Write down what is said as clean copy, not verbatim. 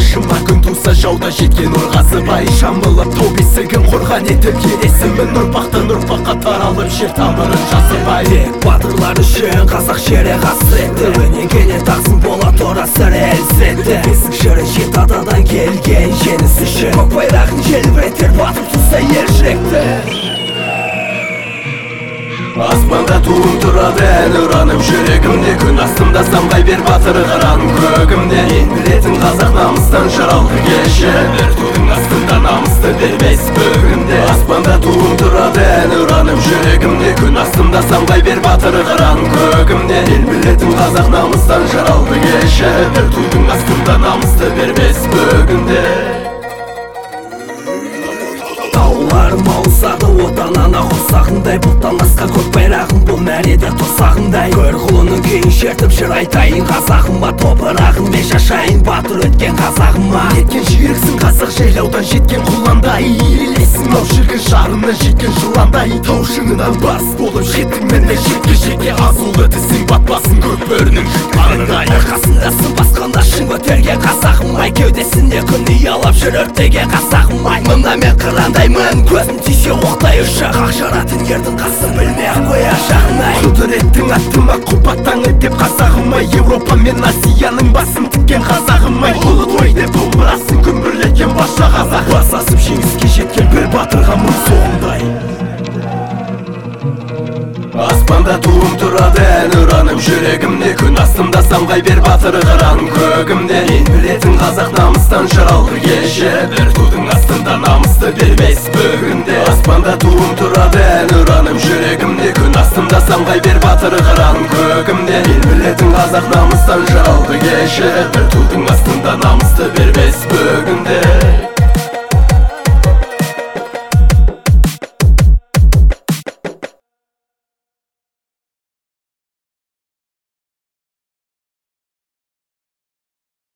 башыма күн туса жауда жеткен орғазыбай жамылып тау бесігін қорған етіп келесімін ұрпақтан ұрпаққа таралып жер тамырын жазыбай тек батырлар үшін қазақ жері қасіретті өнегене тақсын бола тора сірі әлсетті бесік жыры жет атадан келген жеңіс үшін көк байрағын желбіретер батыр туса ер жүректі. Аспанда туым тұрады ән ұранып жүрегімде күн астымда самғай бер батыр қыран көгімде ел білетін қазақ намыстан жаралды кеші бір тудың астында намысты бермес бөгімде. Аспанда туым тұрады ән ұранып жүрегімде күн астымда самғай бер батыр қыран көгімде ел білетін қазақ намыстан жаралды кеші бір тудың астында намысты бермес бөгімде. Тауларым ауысады отанана қосағындай бұлттан асқан көк байрағым бұл мәреде тосағындай көр құлының күйін шертіп жыр айтайын қазағыма топырағыммен шашайын батыр өткен қазағыма кеткен жүйріксің қазақ жайлаудан жеткен құландай елесің ау шіркін шарынан жеткен жыландай тау шыңынан бас болып жеттің міне жекке азулы тісің батпасын көк бөрінің жұтқанындай арқасындасың басқанда шың көтерген қазағым-ай кеудесіне күн ұялап жүр өртеген қазағым-ай мына мен қырандаймын көзім тисе оқтай ұшақ ақ жаратын ердің қасы білмей-ақ қоя жағын-ай құдіреттің аттыма құлпаттаңы деп қазағым-ай Европа мен Азияның басын тіккен қазағым-ай ұлы той деп домбырасын күмбірлеткен барша қазақ бас асып жеңіске жеткен бір батырға мың соғымдай. Аспанда туым тұрады ән ұранып жүрегімде күн астымда самғай бер батыр қыран көгімде ел білетін қазақ намыстан жаралды кеші бір тудың астында намысты бермес бөгімде. Аспанда туым тұрады ән ұранып жүрегімде күн астымда самғай бер батыр қыран көгімде ел білетін қазақ намыстан жаралды кеші бір тудың астында намысты бермес бөгімде.